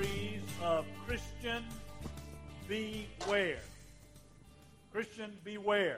series of Christian Beware. Christian Beware.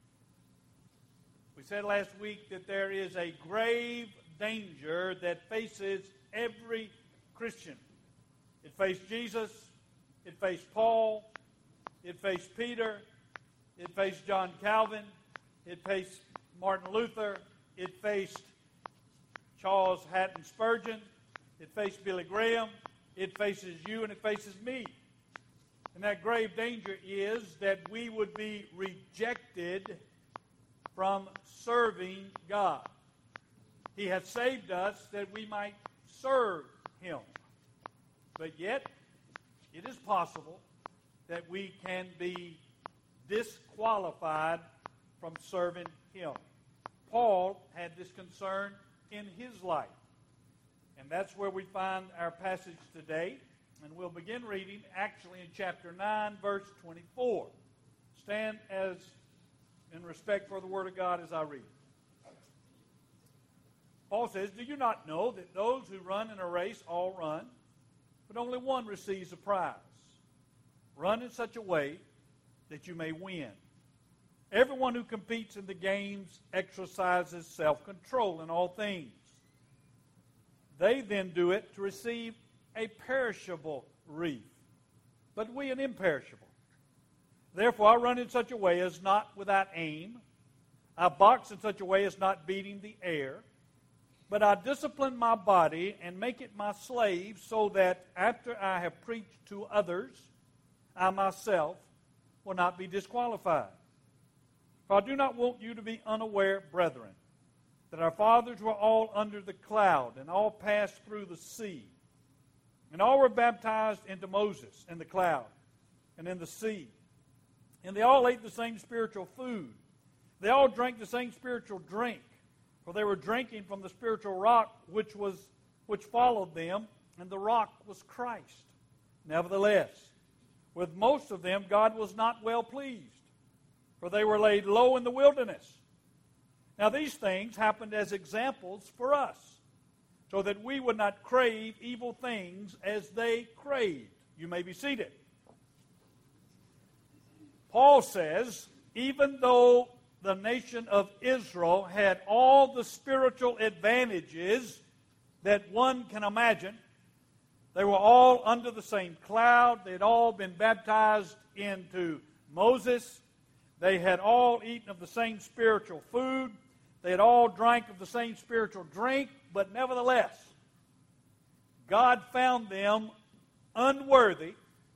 We said last week that there is a grave danger that faces every Christian. It faced Jesus, it faced Paul, it faced Peter, it faced John Calvin, it faced Martin Luther, it faced Charles Haddon Spurgeon, it faced Billy Graham, it faces you, and it faces me. And that grave danger is that we would be rejected from serving God. He hath saved us that we might serve Him. But yet, it is possible that we can be disqualified from serving Him. Paul had this concern in his life. And that's where we find our passage today. And we'll begin reading actually in chapter 9, verse 24. Stand as in respect for the Word of God as I read. Paul says, "Do you not know that those who run in a race all run, but only one receives a prize? Run in such a way that you may win. Everyone who competes in the games exercises self-control in all things. They then do it to receive a perishable wreath, but we an imperishable. Therefore I run in such a way as not without aim. I box in such a way as not beating the air. But I discipline my body and make it my slave, so that after I have preached to others, I myself will not be disqualified. For I do not want you to be unaware, brethren, that our fathers were all under the cloud, and all passed through the sea. And all were baptized into Moses in the cloud and in the sea. And they all ate the same spiritual food. They all drank the same spiritual drink, for they were drinking from the spiritual rock which followed them, and the rock was Christ. Nevertheless, with most of them God was not well pleased, for they were laid low in the wilderness. Now these things happened as examples for us, so that we would not crave evil things as they craved." You may be seated. Paul says, even though the nation of Israel had all the spiritual advantages that one can imagine, they were all under the same cloud. They had all been baptized into Moses. They had all eaten of the same spiritual food. They had all drank of the same spiritual drink. But nevertheless, God found them unworthy,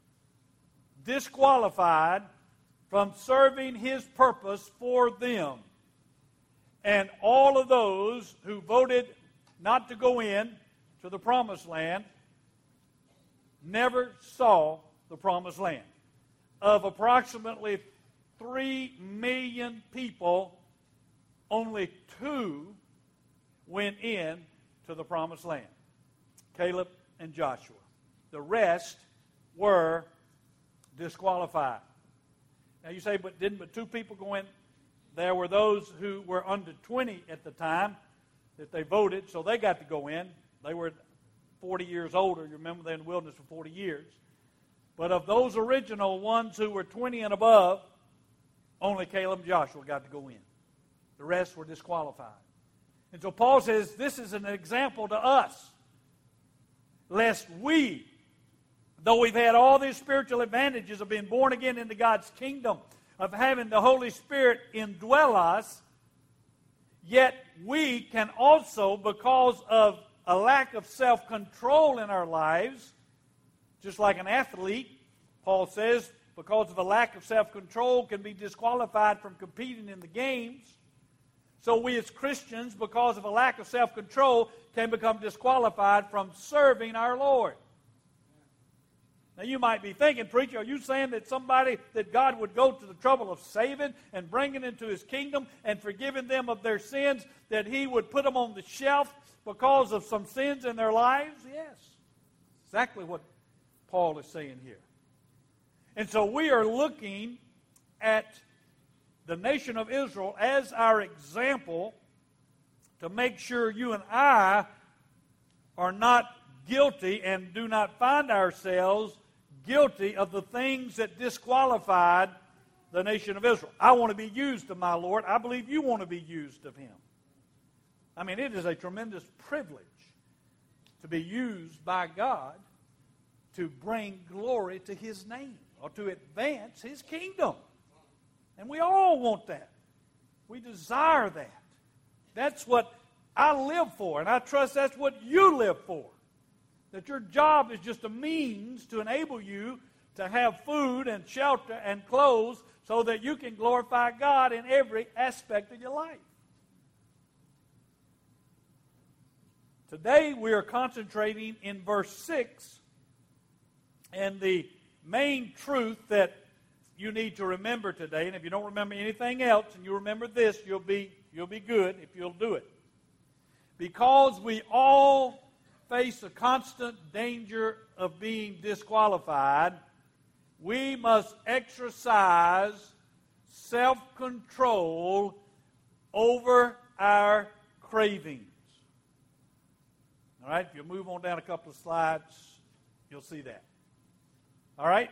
disqualified from serving His purpose for them. And all of those who voted not to go in to the promised land never saw the promised land. Of approximately 3 million people, only 2 went in to the promised land. Caleb and Joshua. The rest were disqualified. Now you say, but 2 people go in? There were those who were under 20 at the time that they voted, so they got to go in. They were 40 years older. You remember they're in the wilderness for 40 years. But of those original ones who were 20 and above, only Caleb and Joshua got to go in. The rest were disqualified. And so Paul says this is an example to us, lest we, though we've had all these spiritual advantages of being born again into God's kingdom, of having the Holy Spirit indwell us, yet we can also, because of a lack of self-control in our lives, just like an athlete, Paul says, because of a lack of self-control can be disqualified from competing in the games. So we as Christians, because of a lack of self-control, can become disqualified from serving our Lord. Now you might be thinking, preacher, are you saying that God would go to the trouble of saving and bringing into His kingdom and forgiving them of their sins, that He would put them on the shelf because of some sins in their lives? Yes. Exactly what Paul is saying here. And so we are looking at the nation of Israel as our example to make sure you and I are not guilty and do not find ourselves guilty of the things that disqualified the nation of Israel. I want to be used of my Lord. I believe you want to be used of Him. I mean, it is a tremendous privilege to be used by God to bring glory to His name or to advance His kingdom. And we all want that. We desire that. That's what I live for, and I trust that's what you live for. That your job is just a means to enable you to have food and shelter and clothes so that you can glorify God in every aspect of your life. Today we are concentrating in verse 6, and the main truth that you need to remember today, and if you don't remember anything else and you remember this, you'll be good if you'll do it. Because we all face a constant danger of being disqualified, we must exercise self-control over our cravings. All right, if you move on down a couple of slides, you'll see that. All right?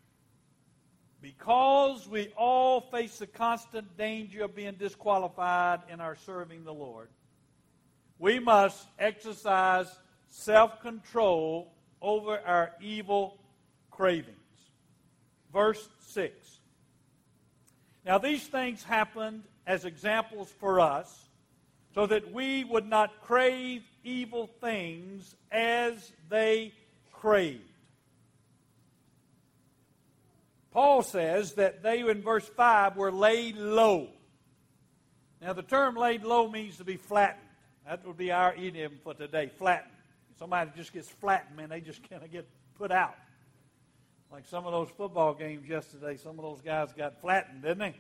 Because we all face the constant danger of being disqualified in our serving the Lord, we must exercise self-control over our evil cravings. Verse 6. Now these things happened as examples for us, so that we would not crave evil things as they craved. Paul says that they, in verse 5, were laid low. Now the term laid low means to be flattened. That would be our idiom for today, flattened. Somebody just gets flattened, man, they just kind of get put out. Like some of those football games yesterday, some of those guys got flattened, didn't they?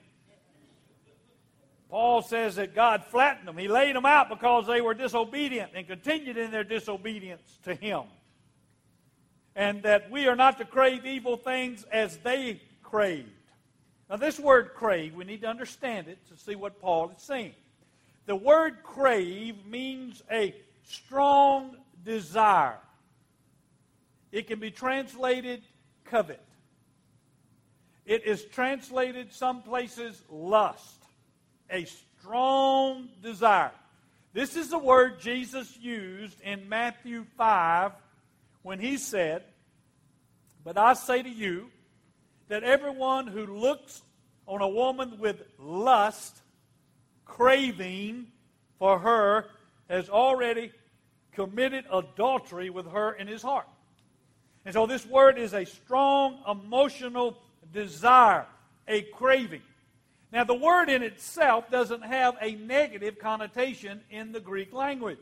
Paul says that God flattened them. He laid them out because they were disobedient and continued in their disobedience to Him. And that we are not to crave evil things as they craved. Now this word crave, we need to understand it to see what Paul is saying. The word crave means a strong desire. It can be translated covet. It is translated some places lust. A strong desire. This is the word Jesus used in Matthew 5 when He said, "But I say to you that everyone who looks on a woman with lust, craving for her, has already committed adultery with her in his heart." And so this word is a strong emotional desire, a craving. Now the word in itself doesn't have a negative connotation in the Greek language.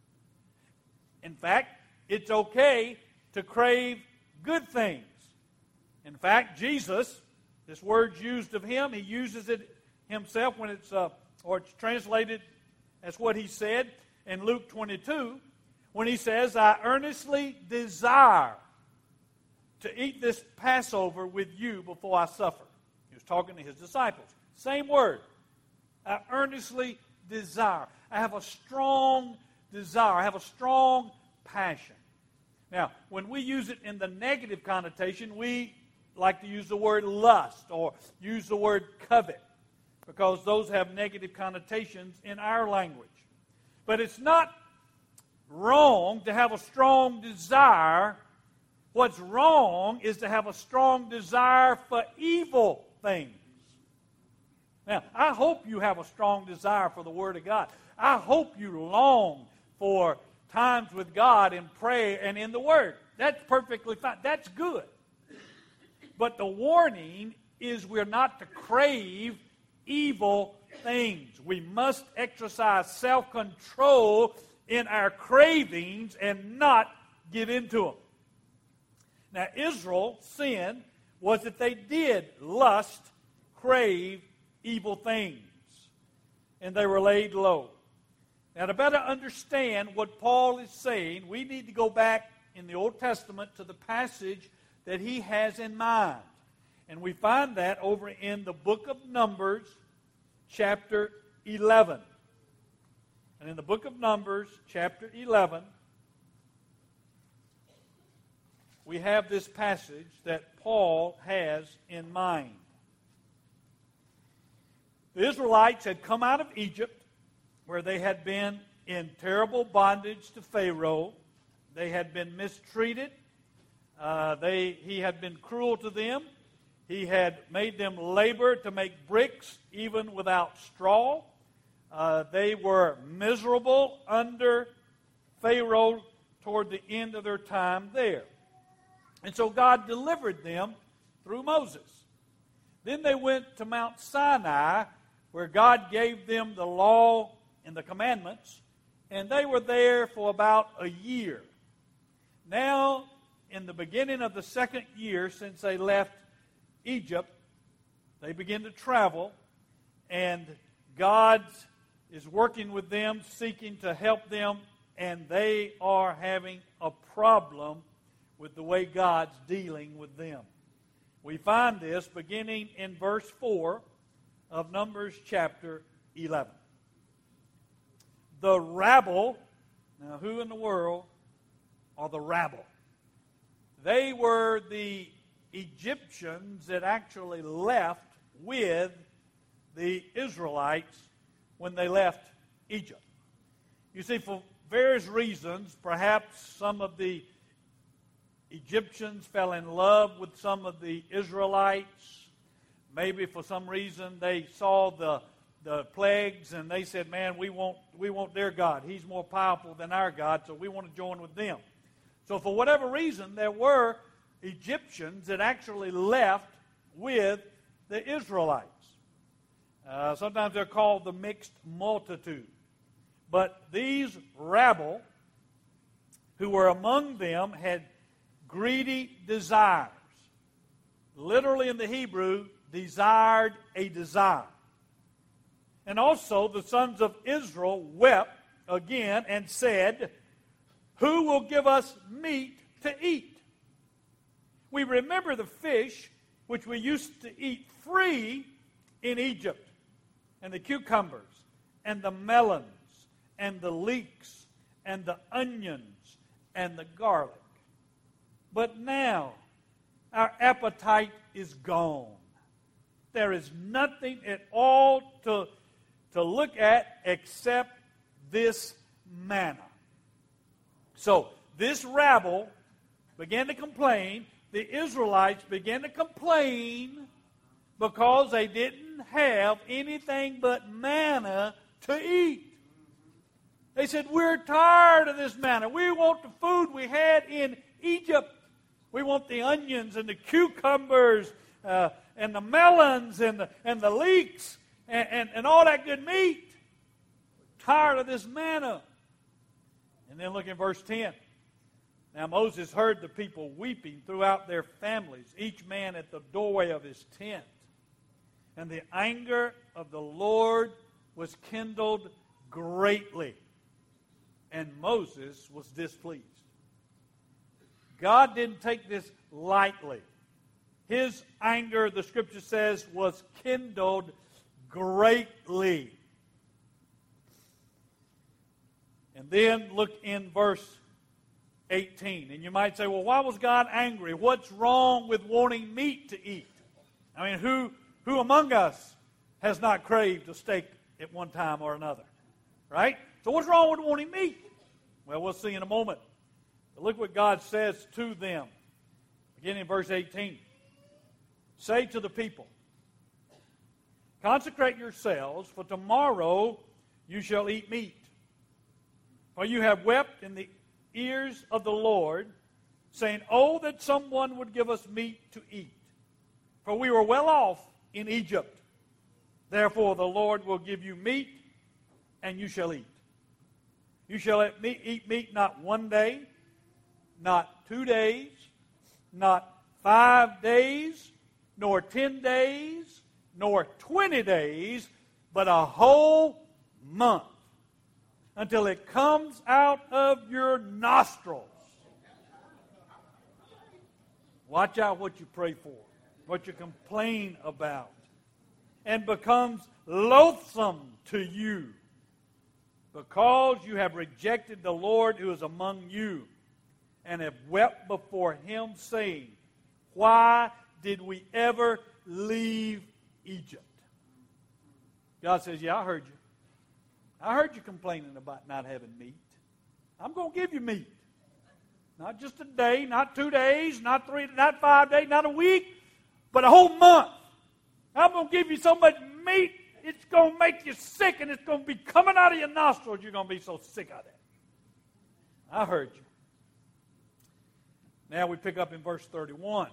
In fact, it's okay to crave good things. In fact, Jesus, this word's used of Him, He uses it Himself when it's translated as what He said in Luke 22, when He says, "I earnestly desire to eat this Passover with you before I suffer." He was talking to His disciples. Same word. I earnestly desire. I have a strong desire. I have a strong passion. Now, when we use it in the negative connotation, we like to use the word lust or use the word covet because those have negative connotations in our language. But it's not wrong to have a strong desire. What's wrong is to have a strong desire for evil things. Now, I hope you have a strong desire for the Word of God. I hope you long for times with God in prayer and in the Word. That's perfectly fine. That's good. But the warning is we're not to crave evil things. We must exercise self-control in our cravings and not give in to them. Now, Israel's sin was that they did lust, crave evil things, and they were laid low. Now, to better understand what Paul is saying, we need to go back in the Old Testament to the passage that he has in mind. And we find that over in the book of Numbers, chapter 11. And in the book of Numbers, chapter 11, we have this passage that Paul has in mind. The Israelites had come out of Egypt, where they had been in terrible bondage to Pharaoh. They had been mistreated. He had been cruel to them. He had made them labor to make bricks even without straw. They were miserable under Pharaoh toward the end of their time there. And so God delivered them through Moses. Then they went to Mount Sinai, where God gave them the law and the commandments, and they were there for about a year. Now, in the beginning of the second year since they left Egypt, they begin to travel, and God is working with them, seeking to help them, and they are having a problem with the way God's dealing with them. We find this beginning in verse 4 of Numbers chapter 11. The rabble, now who in the world are the rabble? They were the Egyptians that actually left with the Israelites when they left Egypt. You see, for various reasons, perhaps some of the Egyptians fell in love with some of the Israelites. Maybe for some reason they saw the plagues and they said, man, we want their God. He's more powerful than our God, so we want to join with them. So for whatever reason, there were Egyptians that actually left with the Israelites. Sometimes they're called the mixed multitude. But these rabble who were among them had greedy desires. Literally in the Hebrew, desired a desire. And also the sons of Israel wept again and said, who will give us meat to eat? We remember the fish which we used to eat free in Egypt, and the cucumbers, and the melons, and the leeks, and the onions, and the garlic. But now our appetite is gone. There is nothing at all to look at except this manna. So this rabble began to complain. The Israelites began to complain because they didn't have anything but manna to eat. They said, we're tired of this manna. We want the food we had in Egypt. We want the onions and the cucumbers and the melons and the leeks and all that good meat. We're tired of this manna. And then look in verse 10. Now Moses heard the people weeping throughout their families, each man at the doorway of his tent. And the anger of the Lord was kindled greatly, and Moses was displeased. God didn't take this lightly. His anger, the Scripture says, was kindled greatly. And then look in verse 18. And you might say, well, why was God angry? What's wrong with wanting meat to eat? I mean, who among us has not craved a steak at one time or another? Right? So what's wrong with wanting meat? Well, we'll see in a moment. But look what God says to them. Beginning in verse 18. Say to the people, consecrate yourselves, for tomorrow you shall eat meat. For you have wept in the ears of the Lord, saying, oh, that someone would give us meat to eat. For we were well off in Egypt. Therefore the Lord will give you meat, and you shall eat. You shall eat meat not 1 day, not 2 days, not 5 days, nor 10 days, nor 20 days, but a whole month, until it comes out of your nostrils. Watch out what you pray for, what you complain about, and becomes loathsome to you, because you have rejected the Lord who is among you. and have wept before him, saying, why did we ever leave Egypt? God says, yeah, I heard you. I heard you complaining about not having meat. I'm going to give you meat. Not just a day, not 2 days, not 3, not 5 days, not a week, but a whole month. I'm going to give you so much meat, it's going to make you sick, and it's going to be coming out of your nostrils. You're going to be so sick of it. I heard you. Now we pick up in verse 31.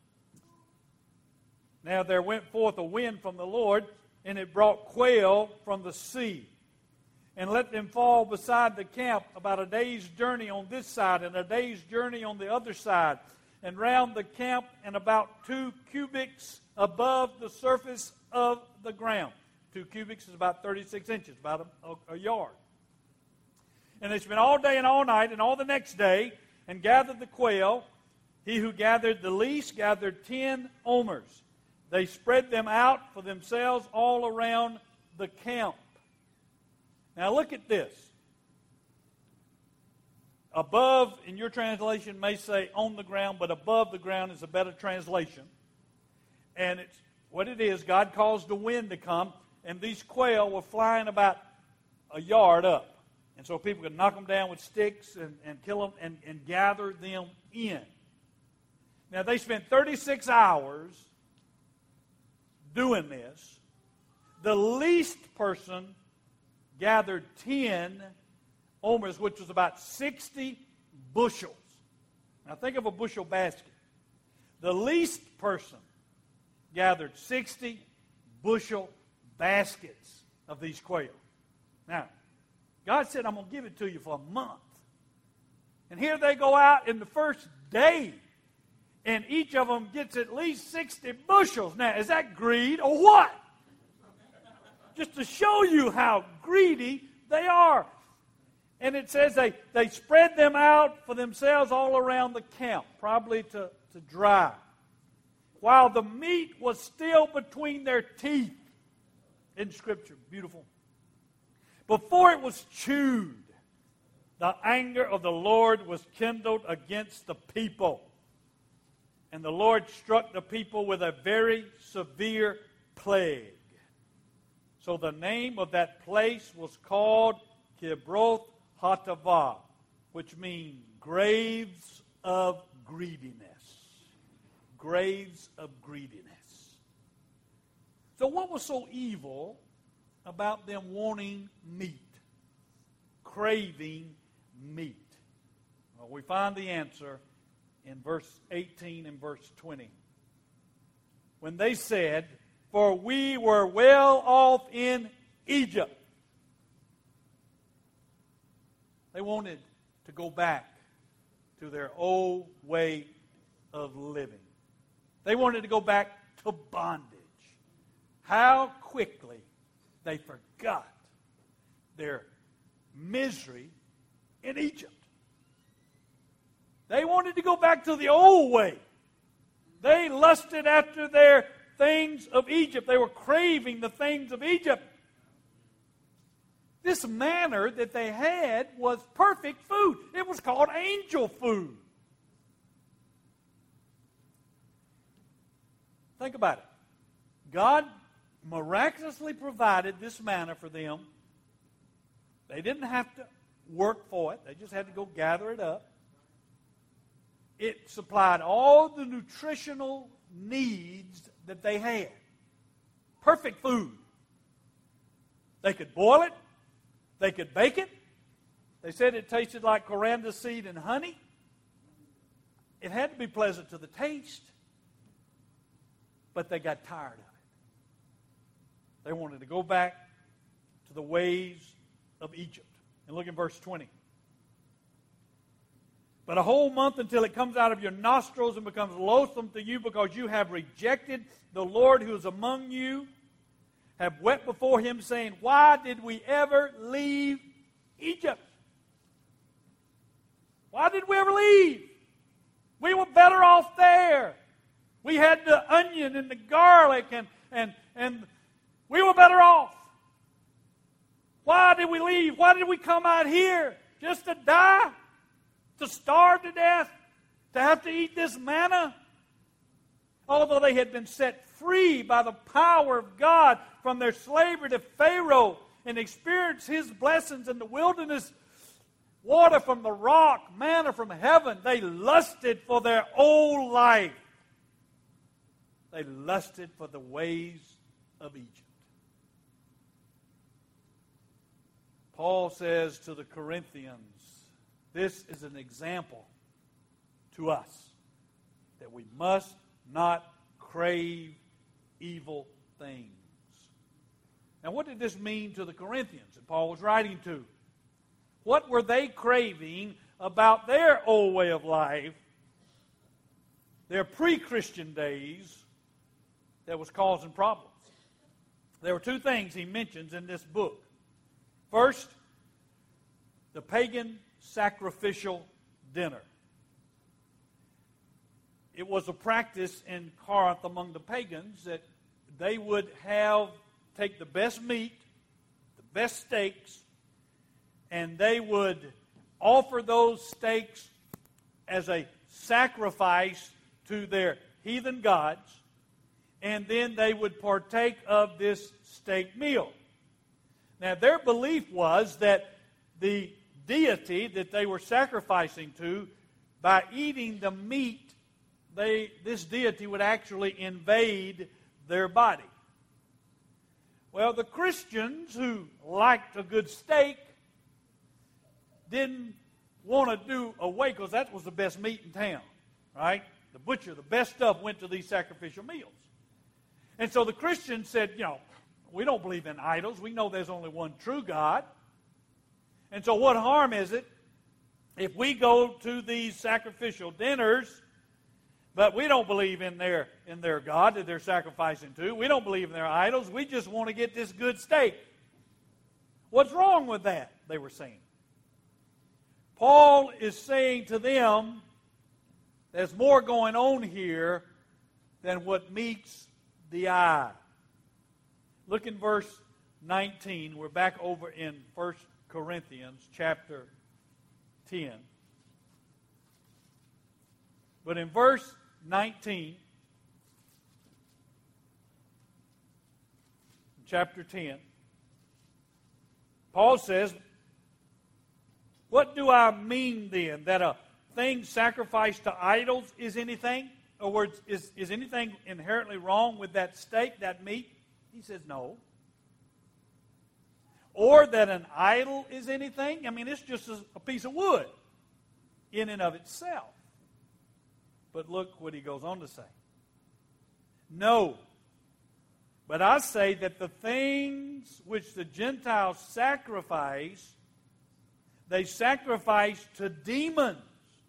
Now there went forth a wind from the Lord, and it brought quail from the sea, and let them fall beside the camp about a day's journey on this side, and a day's journey on the other side, and round the camp, and about 2 cubits above the surface of the ground. 2 cubits is about 36 inches, about a yard. And they spent all day and all night and all the next day, and gathered the quail. He who gathered the least gathered 10 omers. They spread them out for themselves all around the camp. Now look at this. Above, in your translation, may say on the ground, but above the ground is a better translation. And it's what it is, God caused the wind to come, and these quail were flying about a yard up. And so people could knock them down with sticks and kill them and gather them in. Now they spent 36 hours doing this. The least person gathered 10 omers, which was about 60 bushels. Now think of a bushel basket. The least person gathered 60 bushel baskets of these quail. Now, God said, I'm going to give it to you for a month. And here they go out in the first day, and each of them gets at least 60 bushels. Now, is that greed or what? Just to show you how greedy they are. And it says they spread them out for themselves all around the camp, probably to dry, while the meat was still between their teeth. In Scripture, beautiful. Before it was chewed, the anger of the Lord was kindled against the people. And the Lord struck the people with a very severe plague. So the name of that place was called Kibroth Hattaavah, which means graves of greediness. Graves of greediness. So what was so evil about them wanting meat, craving meat? Well, we find the answer in verse 18 and verse 20. When they said, for we were well off in Egypt. They wanted to go back to their old way of living. They wanted to go back to bondage. How quickly they forgot their misery in Egypt. They wanted to go back to the old way. They lusted after their things of Egypt. They were craving the things of Egypt. This manna that they had was perfect food. It was called angel food. Think about it. God miraculously provided this manna for them. They didn't have to work for it. They just had to go gather it up. It supplied all the nutritional needs that they had. Perfect food. They could boil it. They could bake it. They said it tasted like coriander seed and honey. It had to be pleasant to the taste. But they got tired of it. They wanted to go back to the ways of Egypt. And look in verse 20. But a whole month until it comes out of your nostrils and becomes loathsome to you because you have rejected the Lord who is among you, have wept before him, saying, why did we ever leave Egypt? Why did we ever leave? We were better off there. We had the onion and the garlic and we were better off. Why did we leave? Why did we come out here? Just to die? To starve to death? To have to eat this manna? Although they had been set free by the power of God from their slavery to Pharaoh and experienced His blessings in the wilderness, water from the rock, manna from heaven, they lusted for their old life. They lusted for the ways of Egypt. Paul says to the Corinthians, this is an example to us that we must not crave evil things. Now, what did this mean to the Corinthians that Paul was writing to? What were they craving about their old way of life, their pre-Christian days, that was causing problems? There were two things he mentions in this book. First, the pagan sacrificial dinner. It was a practice in Corinth among the pagans that they would take the best meat, the best steaks, and they would offer those steaks as a sacrifice to their heathen gods, and then they would partake of this steak meal. Now, their belief was that the deity that they were sacrificing to, by eating the meat, this deity would actually invade their body. Well, the Christians who liked a good steak didn't want to do away, because that was the best meat in town, right? The butcher, the best stuff went to these sacrificial meals. And so the Christians said, we don't believe in idols. We know there's only one true God. And so what harm is it if we go to these sacrificial dinners, but we don't believe in their God that they're sacrificing to? We don't believe in their idols. We just want to get this good steak. What's wrong with that? They were saying. Paul is saying to them, there's more going on here than what meets the eye. Look in verse 19. We're back over in 1 Corinthians chapter 10. But in verse 19, chapter 10, Paul says, what do I mean then? That a thing sacrificed to idols is anything? In other words, is anything inherently wrong with that steak, that meat? He says no. Or that an idol is anything? I mean, it's just a piece of wood in and of itself. But look what he goes on to say. No. But I say that the things which the Gentiles sacrifice, they sacrifice to demons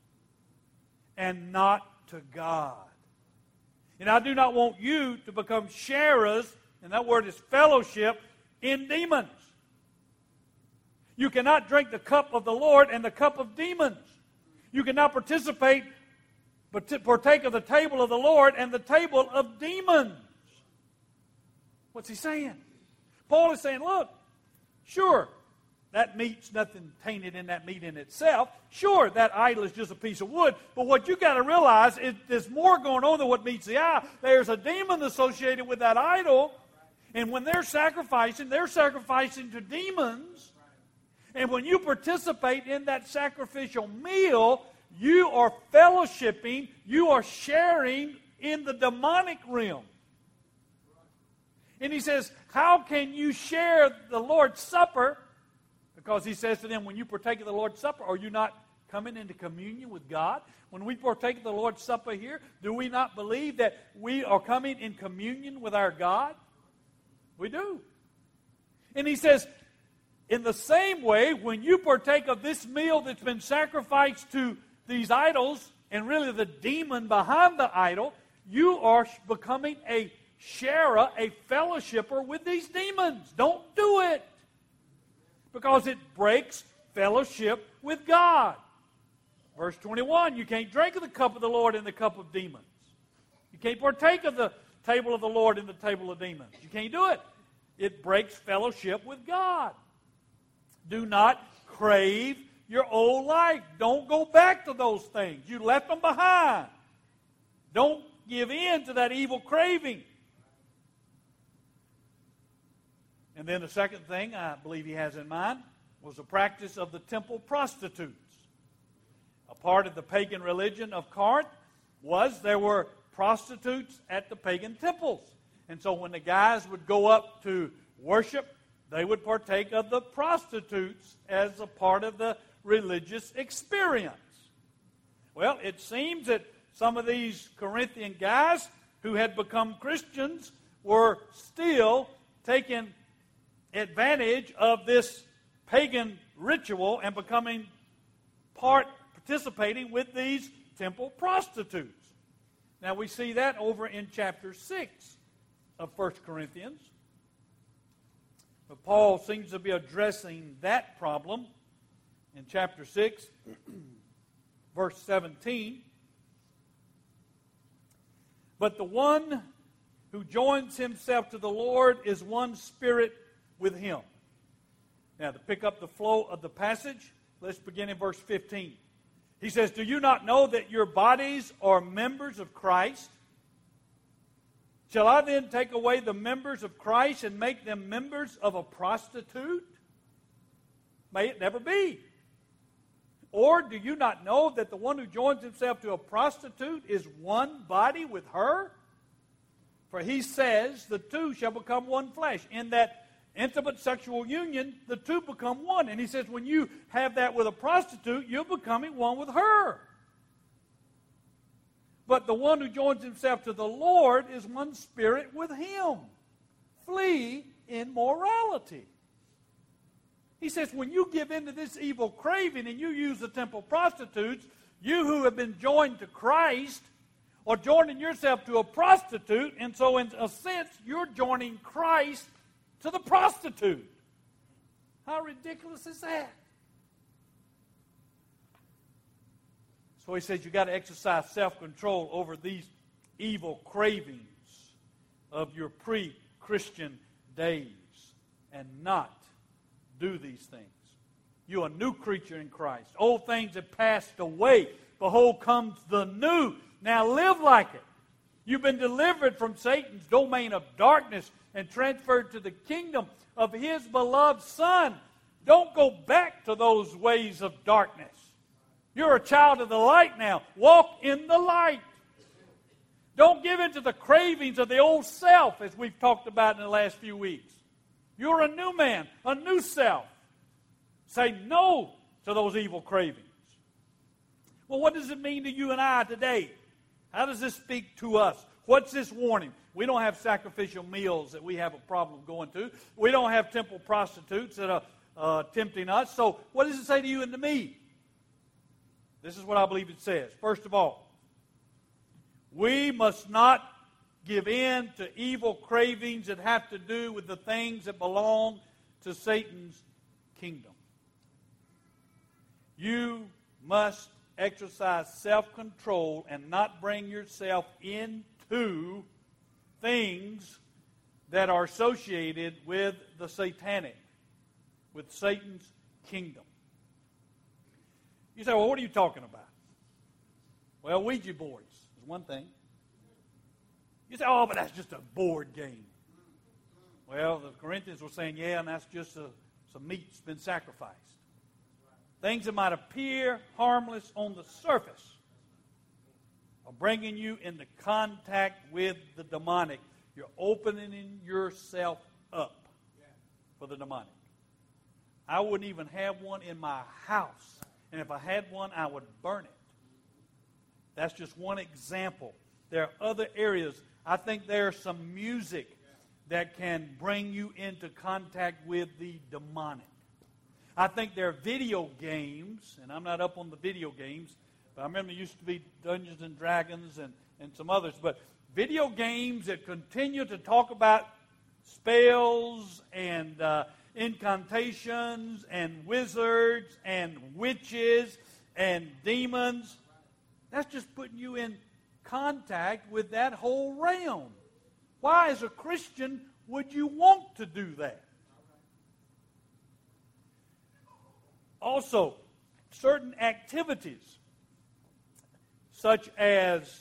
and not to God. And I do not want you to become sharers, and that word is fellowship, in demons. You cannot drink the cup of the Lord and the cup of demons. You cannot partake of the table of the Lord and the table of demons. What's he saying? Paul is saying, look, sure, that meat's nothing tainted in that meat in itself. Sure, that idol is just a piece of wood. But what you've got to realize is there's more going on than what meets the eye. There's a demon associated with that idol. And when they're sacrificing to demons. And when you participate in that sacrificial meal, you are fellowshipping, you are sharing in the demonic realm. And he says, how can you share the Lord's Supper? Because he says to them, when you partake of the Lord's Supper, are you not coming into communion with God? When we partake of the Lord's Supper here, do we not believe that we are coming in communion with our God? We do. And he says, in the same way, when you partake of this meal that's been sacrificed to these idols, and really the demon behind the idol, you are becoming a sharer, a fellowshipper with these demons. Don't do it. Because it breaks fellowship with God. Verse 21, you can't drink of the cup of the Lord and the cup of demons. You can't partake of the table of the Lord and the table of demons. You can't do it. It breaks fellowship with God. Do not crave your old life. Don't go back to those things. You left them behind. Don't give in to that evil craving. And then the second thing I believe he has in mind was the practice of the temple prostitutes. A part of the pagan religion of Corinth was there were prostitutes at the pagan temples. And so when the guys would go up to worship, they would partake of the prostitutes as a part of the religious experience. Well, it seems that some of these Corinthian guys who had become Christians were still taking advantage of this pagan ritual and participating with these temple prostitutes. Now we see that over in chapter 6 of 1 Corinthians. But Paul seems to be addressing that problem in chapter 6, verse 17. But the one who joins himself to the Lord is one spirit with him. Now, to pick up the flow of the passage, let's begin in verse 15. He says, do you not know that your bodies are members of Christ? Shall I then take away the members of Christ and make them members of a prostitute? May it never be. Or do you not know that the one who joins himself to a prostitute is one body with her? For he says, the two shall become one flesh. In that intimate sexual union, the two become one. And he says, when you have that with a prostitute, you're becoming one with her. But the one who joins himself to the Lord is one spirit with him. Flee immorality. He says, when you give in to this evil craving and you use the temple prostitutes, you who have been joined to Christ are joining yourself to a prostitute, and so in a sense, you're joining Christ to the prostitute. How ridiculous is that? So he says you've got to exercise self-control over these evil cravings of your pre-Christian days and not do these things. You're a new creature in Christ. Old things have passed away. Behold comes the new. Now live like it. You've been delivered from Satan's domain of darkness and transferred to the kingdom of his beloved Son. Don't go back to those ways of darkness. You're a child of the light now. Walk in the light. Don't give in to the cravings of the old self, as we've talked about in the last few weeks. You're a new man, a new self. Say no to those evil cravings. Well, what does it mean to you and I today? How does this speak to us? What's this warning? We don't have sacrificial meals that we have a problem going to. We don't have temple prostitutes that are tempting us. So what does it say to you and to me? This is what I believe it says. First of all, we must not give in to evil cravings that have to do with the things that belong to Satan's kingdom. You must exercise self-control and not bring yourself into things that are associated with the satanic, with Satan's kingdom. You say, well, what are you talking about? Well, Ouija boards is one thing. You say, oh, but that's just a board game. Well, the Corinthians were saying, yeah, and that's just some meat's been sacrificed. Things that might appear harmless on the surface are bringing you into contact with the demonic. You're opening yourself up for the demonic. I wouldn't even have one in my house. And if I had one, I would burn it. That's just one example. There are other areas. I think there's some music that can bring you into contact with the demonic. I think there are video games, and I'm not up on the video games, but I remember there used to be Dungeons and Dragons and some others, but video games that continue to talk about spells and incantations and wizards and witches and demons. That's just putting you in contact with that whole realm. Why, as a Christian, would you want to do that? Also, certain activities, such as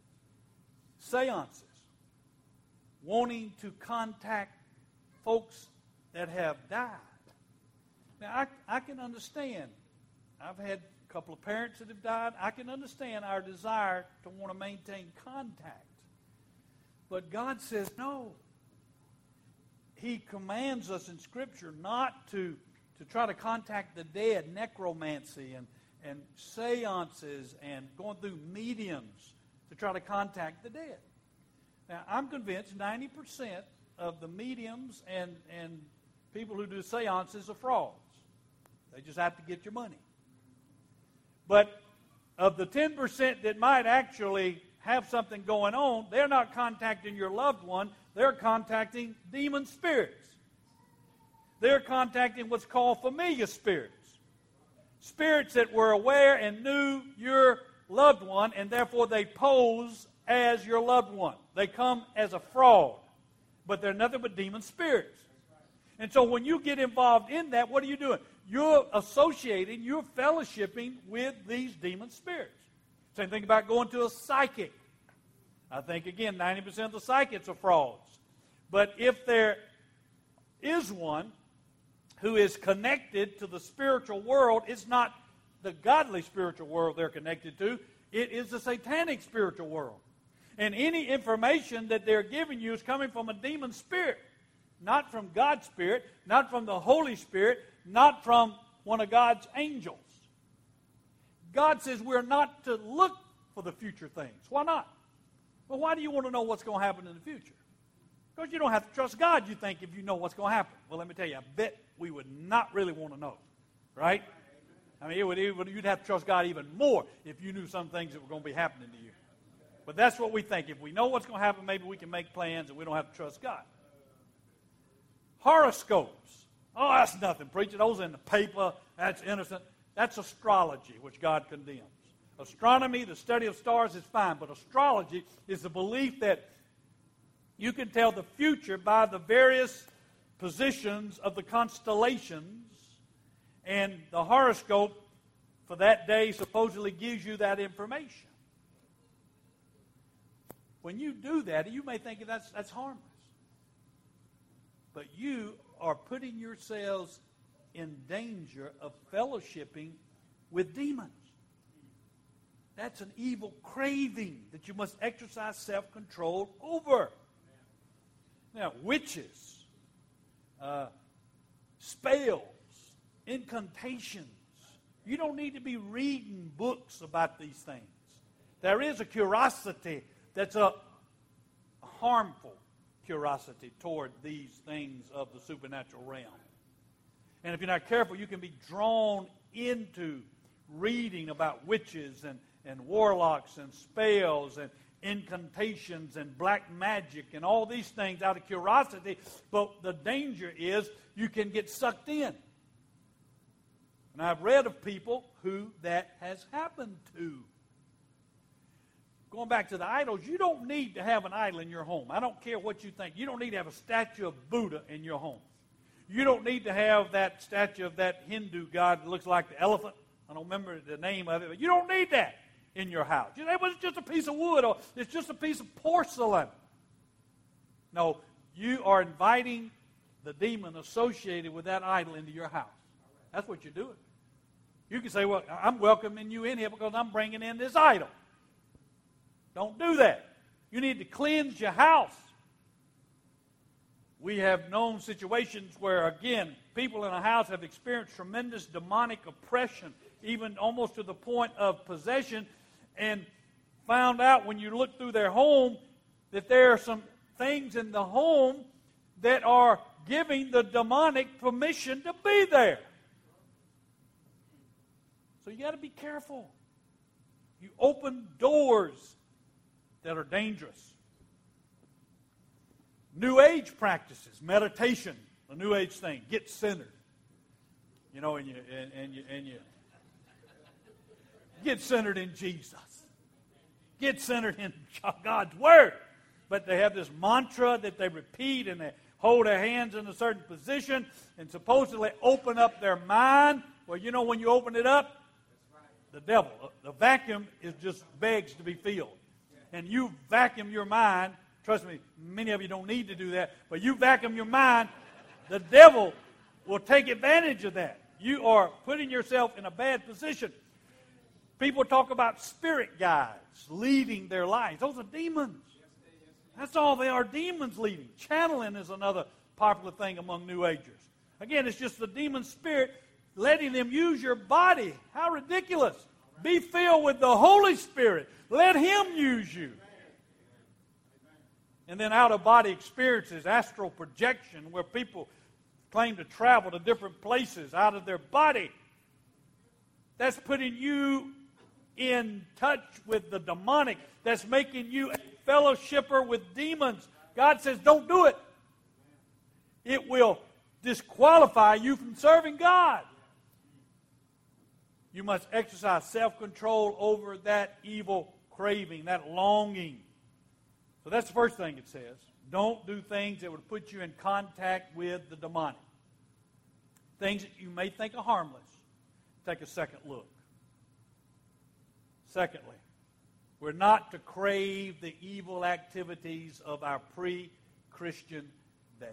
seances, wanting to contact folks that have died. Now, I can understand. I've had a couple of parents that have died. I can understand our desire to want to maintain contact. But God says no. He commands us in Scripture not to try to contact the dead, necromancy and seances and going through mediums to try to contact the dead. Now, I'm convinced 90% of the mediums and people who do seances are frauds. They just have to get your money. But of the 10% that might actually have something going on, they're not contacting your loved one. They're contacting demon spirits. They're contacting what's called familiar spirits. Spirits that were aware and knew your loved one, and therefore they pose as your loved one. They come as a fraud, but they're nothing but demon spirits. And so when you get involved in that, what are you doing? You're associating, you're fellowshipping with these demon spirits. Same thing about going to a psychic. I think, again, 90% of the psychics are frauds. But if there is one who is connected to the spiritual world, it's not the godly spiritual world they're connected to. It is the satanic spiritual world. And any information that they're giving you is coming from a demon spirit, not from God's Spirit, not from the Holy Spirit, not from one of God's angels. God says we're not to look for the future things. Why not? Well, why do you want to know what's going to happen in the future? Because you don't have to trust God, you think, if you know what's going to happen. Well, let me tell you, I bet we would not really want to know. Right? I mean, you'd have to trust God even more if you knew some things that were going to be happening to you. But that's what we think. If we know what's going to happen, maybe we can make plans and we don't have to trust God. Horoscopes. Oh, that's nothing, preacher. Those in the paper, that's innocent. That's astrology, which God condemns. Astronomy, the study of stars, is fine, but astrology is the belief that you can tell the future by the various positions of the constellations, and the horoscope for that day supposedly gives you that information. When you do that, you may think that's harmless. But you are putting yourselves in danger of fellowshipping with demons. That's an evil craving that you must exercise self-control over. Now, witches, spells, incantations. You don't need to be reading books about these things. There is a curiosity that's a harmful curiosity toward these things of the supernatural realm. And if you're not careful, you can be drawn into reading about witches and warlocks and spells and incantations and black magic and all these things out of curiosity. But the danger is you can get sucked in. And I've read of people who that has happened to. Going back to the idols, you don't need to have an idol in your home. I don't care what you think. You don't need to have a statue of Buddha in your home. You don't need to have that statue of that Hindu god that looks like the elephant. I don't remember the name of it, but you don't need that in your house. You say, well, it's just a piece of wood or it's just a piece of porcelain. No, you are inviting the demon associated with that idol into your house. That's what you're doing. You can say, well, I'm welcoming you in here because I'm bringing in this idol. Don't do that. You need to cleanse your house. We have known situations where, again, people in a house have experienced tremendous demonic oppression, even almost to the point of possession, and found out when you look through their home that there are some things in the home that are giving the demonic permission to be there. So you got to be careful. You open doors that are dangerous. New Age practices, meditation, the New Age thing, get centered. You know, and you get centered in Jesus. Get centered in God's Word. But they have this mantra that they repeat and they hold their hands in a certain position and supposedly open up their mind. Well, you know, when you open it up, the devil. The vacuum is just begs to be filled. And you vacuum your mind. Trust me, many of you don't need to do that. But you vacuum your mind, the devil will take advantage of that. You are putting yourself in a bad position. People talk about spirit guides leading their lives. Those are demons. That's all they are, demons leading. Channeling is another popular thing among New Agers. Again, it's just the demon spirit letting them use your body. How ridiculous. Be filled with the Holy Spirit. Let Him use you. And then out-of-body experiences, astral projection, where people claim to travel to different places out of their body. That's putting you in touch with the demonic. That's making you a fellowshipper with demons. God says, don't do it. It will disqualify you from serving God. You must exercise self-control over that evil craving, that longing. So that's the first thing it says. Don't do things that would put you in contact with the demonic. Things that you may think are harmless. Take a second look. Secondly, we're not to crave the evil activities of our pre-Christian days.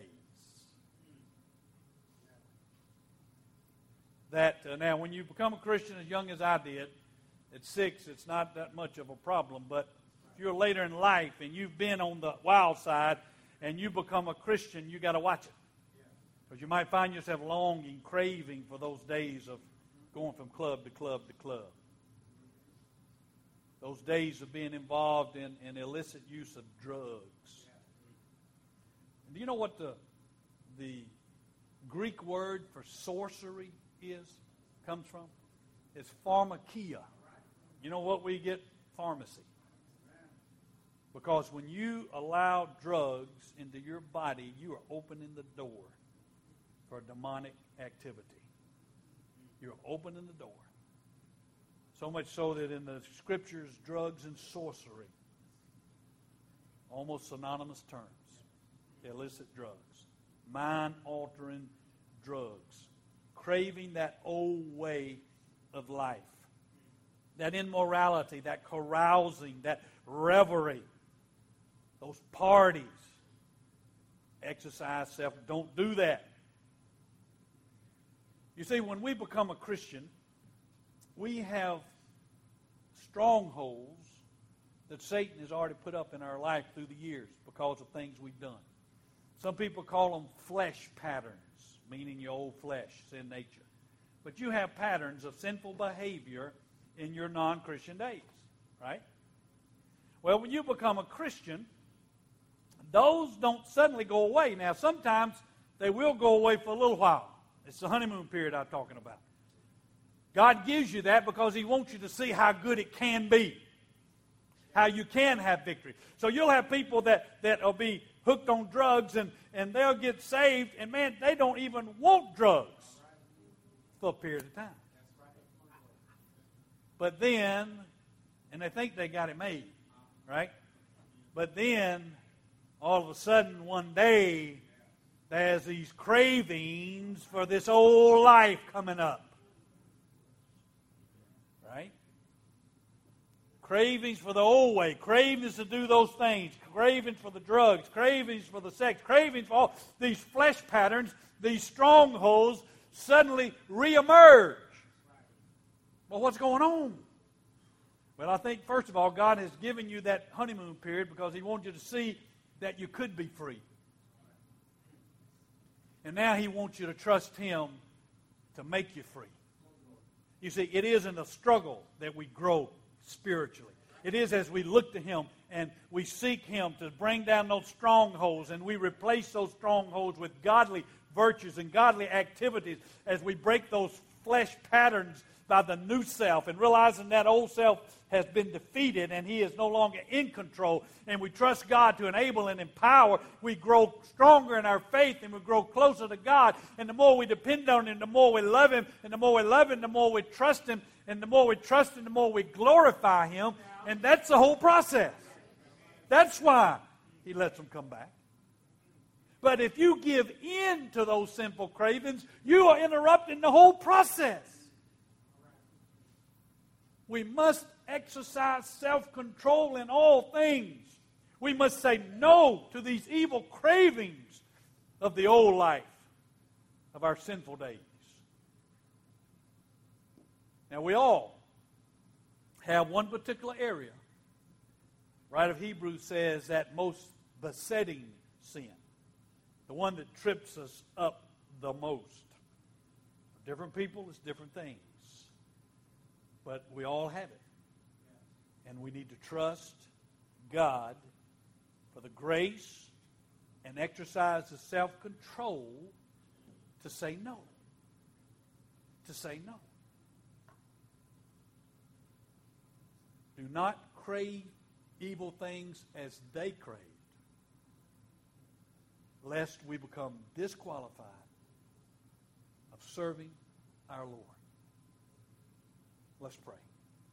Now, when you become a Christian as young as I did, at 6, it's not that much of a problem. But if you're later in life and you've been on the wild side and you become a Christian, you got to watch it. Because you might find yourself longing, craving for those days of going from club to club to club. Those days of being involved in illicit use of drugs. And do you know what the Greek word for sorcery comes from? It's pharmakia. You know what we get? Pharmacy. Because when you allow drugs into your body, you are opening the door for demonic activity. You're opening the door. So much so that in the Scriptures, drugs and sorcery, almost synonymous terms. Illicit drugs. Mind-altering drugs. Craving that old way of life. That immorality, that carousing, that revelry. Those parties. Exercise self. Don't do that. You see, when we become a Christian, we have strongholds that Satan has already put up in our life through the years because of things we've done. Some people call them flesh patterns, meaning your old flesh, sin nature. But you have patterns of sinful behavior in your non-Christian days, right? Well, when you become a Christian, those don't suddenly go away. Now, sometimes they will go away for a little while. It's the honeymoon period I'm talking about. God gives you that because He wants you to see how good it can be. How you can have victory. So you'll have people that will be hooked on drugs and they'll get saved and, man, they don't even want drugs for a period of time. But then, and they think they got it made, right? But then, all of a sudden, one day, there's these cravings for this old life coming up. Right? Cravings for the old way. Cravings to do those things. Cravings for the drugs. Cravings for the sex. Cravings for all these flesh patterns. These strongholds suddenly reemerge. Well, what's going on? Well, I think, first of all, God has given you that honeymoon period because He wants you to see that you could be free. And now He wants you to trust Him to make you free. You see, it is in the struggle that we grow spiritually. It is as we look to Him and we seek Him to bring down those strongholds and we replace those strongholds with godly virtues and godly activities as we break those flesh patterns by the new self and realizing that old self has been defeated and he is no longer in control, and we trust God to enable and empower. We grow stronger in our faith and we grow closer to God, and the more we depend on Him, the more we love Him, and the more we love Him, the more we trust Him, and the more we trust Him, the more we glorify Him, and that's the whole process. That's why He lets them come back. But if you give in to those sinful cravings, you are interrupting the whole process. We must exercise self-control in all things. We must say no to these evil cravings of the old life, of our sinful days. Now, we all have one particular area. The writer of Hebrews says that most besetting sin, the one that trips us up the most. For different people, it's different things. But we all have it. And we need to trust God for the grace and exercise the self-control to say no. To say no. Do not crave evil things as they craved, lest we become disqualified of serving our Lord. Let's pray.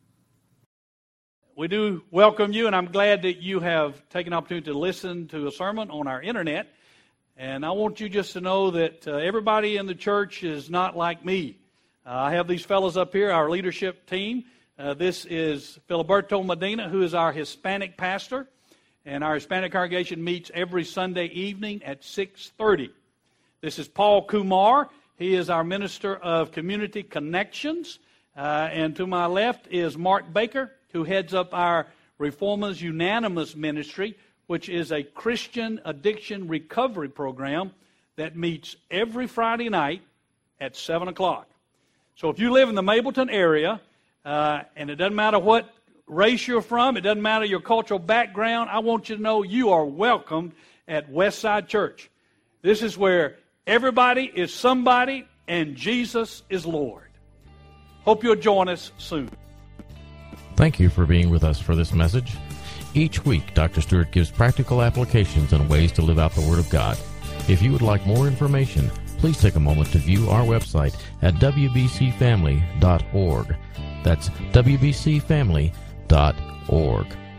We do welcome you, and I'm glad that you have taken the opportunity to listen to a sermon on our internet. And I want you just to know that everybody in the church is not like me. I have these fellows up here, our leadership team. This is Filiberto Medina, who is our Hispanic pastor. And our Hispanic congregation meets every Sunday evening at 6:30. This is Paul Kumar. He is our minister of community connections. And to my left is Mark Baker, who heads up our Reformers Unanimous Ministry, which is a Christian addiction recovery program that meets every Friday night at 7 o'clock. So if you live in the Mableton area, and it doesn't matter what race you're from, it doesn't matter your cultural background, I want you to know you are welcomed at Westside Church. This is where everybody is somebody and Jesus is Lord. Hope you'll join us soon. Thank you for being with us for this message. Each week, Dr. Stewart gives practical applications and ways to live out the Word of God. If you would like more information, please take a moment to view our website at wbcfamily.org. That's wbcfamily.org.